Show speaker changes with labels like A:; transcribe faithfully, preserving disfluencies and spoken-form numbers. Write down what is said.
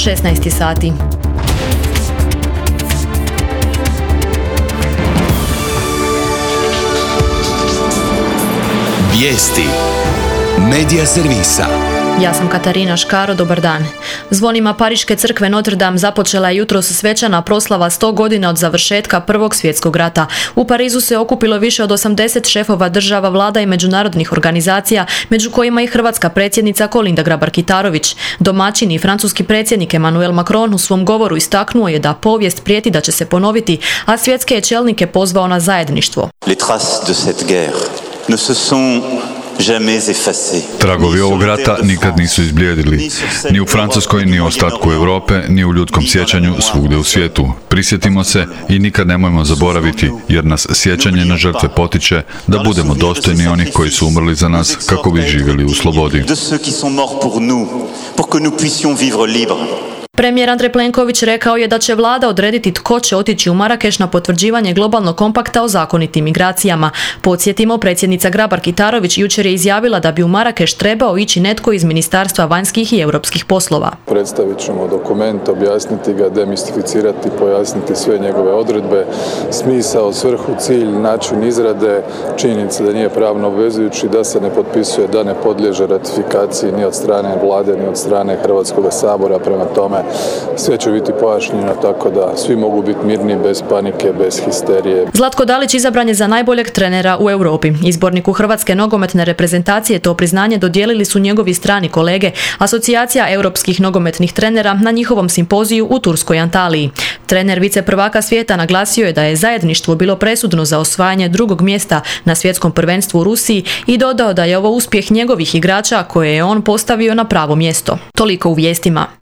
A: šesnaest sati.
B: Vijesti Medija servisa.
A: Ja sam Katarina Škaro, dobar dan. Zvonima Pariške crkve Notre Dame započela je jutros svečana proslava sto godina od završetka Prvog svjetskog rata. U Parizu se okupilo više od osamdeset šefova država, vlada i međunarodnih organizacija, među kojima i hrvatska predsjednica Kolinda Grabar-Kitarović. Domaćin i francuski predsjednik Emmanuel Macron u svom govoru istaknuo je da povijest prijeti da će se ponoviti, a svjetske je čelnike pozvao na zajedništvo.
C: Les traces de cette guerre ne se sont jamais effacées.
D: Tragovi ovog rata nikad nisu izblijedili, ni u Francuskoj, ni u ostatku Europe, ni u ljudskom sjećanju svugdje u svijetu. Prisjetimo se i nikad nemojmo zaboraviti, jer nas sjećanje na žrtve potiče da budemo dostojni onih koji su umrli za nas kako bi živjeli u slobodi.
A: Premijer Andrej Plenković rekao je da će vlada odrediti tko će otići u Marakeš na potvrđivanje globalnog kompakta o zakonitim migracijama. Podsjetimo, predsjednica Grabar-Kitarović jučer je izjavila da bi u Marakeš trebao ići netko iz Ministarstva vanjskih i europskih poslova.
E: Predstavit ćemo dokument, objasniti ga, demistificirati, pojasniti sve njegove odredbe, smisao, svrhu, cilj, način izrade, činjenica da nije pravno obvezujući, da se ne potpisuje, da ne podliježe ratifikaciji ni od strane vlade, ni od strane Hrvatskog sabora. Prema tome sve će biti pojašnjeno tako da svi mogu biti mirni, bez panike, bez histerije.
A: Zlatko Dalić izabran je za najboljeg trenera u Europi. Izborniku hrvatske nogometne reprezentacije to priznanje dodijelili su njegovi strani kolege, Asocijacija europskih nogometnih trenera, na njihovom simpoziju u turskoj Antaliji. Trener viceprvaka svijeta naglasio je da je zajedništvo bilo presudno za osvajanje drugog mjesta na svjetskom prvenstvu u Rusiji i dodao da je ovo uspjeh njegovih igrača koje je on postavio na pravo mjesto. Toliko u vijestima.